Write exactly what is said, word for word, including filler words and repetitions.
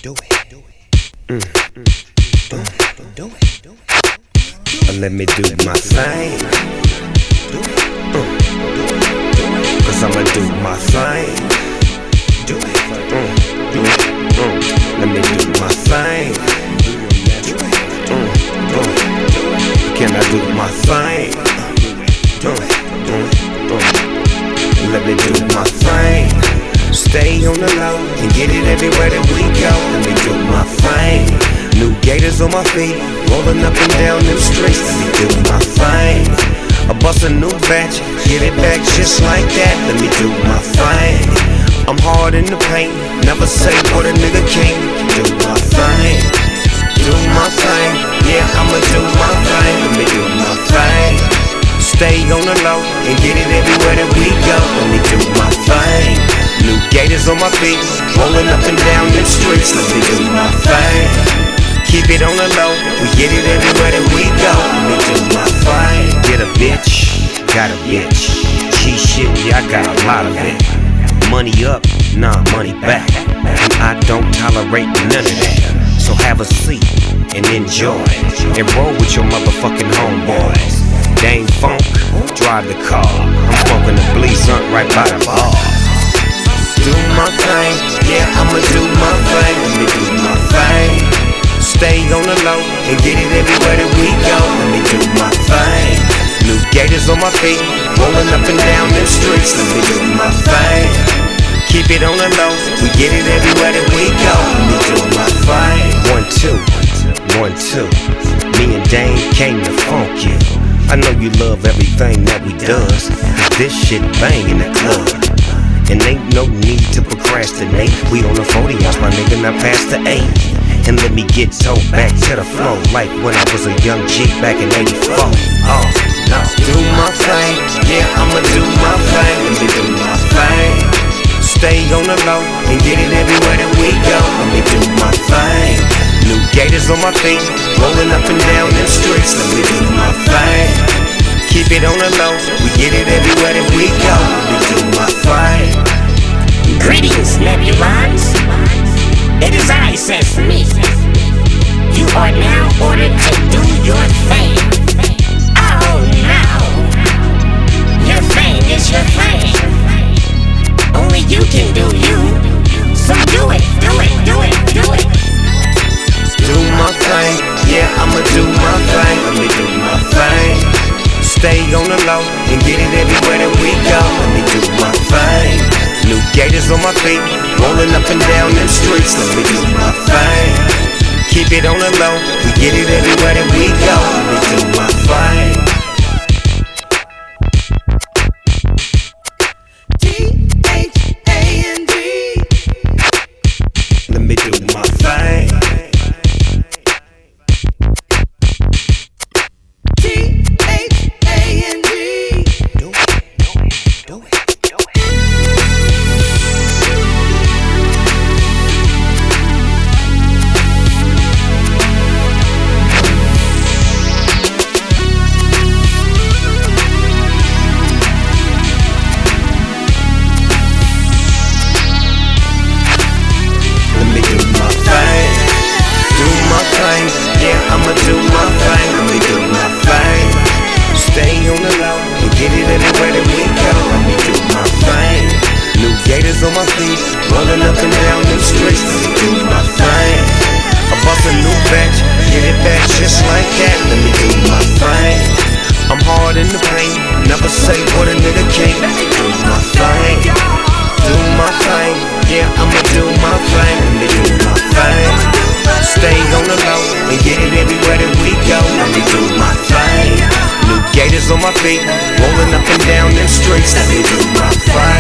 Do it. Mm. Do it. Do it. Do it. Let me do my thing. Mm. Cause I'ma do my thing. Do it. Mm. Mm. Let me do my thing. Mm. Mm. Can I do my thing? Mm. Mm. Mm. Let me do my thing. Stay on the low and get it everywhere that we go. Let me do my thing. New gators on my feet, rolling up and down them streets. Let me do my thing. I bust a new batch, get it back just like that. Let me do my thing. I'm hard in the paint, never say what a nigga can't. Do my thing, do my thing. Yeah, I'ma do my thing. Let me do my thing. Stay on the low and get it everywhere that we go. Let me do my thing. New gators on my feet, rolling up and down them streets. Let me do my thing. Keep it on the low, we get it everywhere that we go. Let me do my thing. Get a bitch, got a bitch. Cheat shit, yeah, I got a lot of it. Money up, nah, money back. And I don't tolerate none of that. So have a seat and enjoy, and roll with your motherfucking homeboys. Dame Funk, drive the car. I'm smoking the Blizzard right by the bar. Do my thing, yeah, I'ma do my thing. Let me do my thing. Stay on the low and get it everywhere that we go. Let me do my thing. New gators on my feet, rolling up and down them streets. Let me do my thing. Keep it on the low, we get it everywhere that we go. Let me do my thing. One, two, one, two. Me and Dame came to funk you. I know you love everything that we does, cause this shit bang in the club. And ain't no need to procrastinate. We on the forty ounce, my nigga, not past the eight. And let me get towed back to the flow, like when I was a young G back in eighty-four. Oh, no. Do my thing, yeah, I'ma do my thing. Let me do my thing. Stay on the low and get it everywhere that we go. Let me do my thing. New gators on my feet, rolling up and down them streets. Let me do my thing. Keep it on the low, we get it everywhere that we go. Let me do my thing. Greetings, Nebulons. It is I, Sesame. You are now ordered to do your thing. Oh no, your thing is your thing. Only you can do you. So do it, do it, do it, do it. Do my thing, yeah, I'ma do my thing. Let me do my thing. Stay on the low and get it everywhere that we go. Let me do my thing. New gators on my feet, rolling up and down them streets. Let me do my thing. Keep it on the low, we get it everywhere that we go. Let me do my thing. T H A N G. Let me do my thing. T H A N G. Do it, do it, do it. I'ma do my thing, let me do my thing. Stay on the low and get it everywhere that we go. Let me do my thing. New gators on my feet, rolling up and down them streets. Let me do my thing. I bust a new batch, get it back just like that. Let me do my thing. I'm hard in the paint, never say what a nigga can't. Let me do my thing. Do my thing, yeah, I'ma do my thing. Let me do my thing. Stay on the low and get it everywhere that we go. Let me do my thing. New gators on my feet, rolling up and down them streets. Let me do my thing.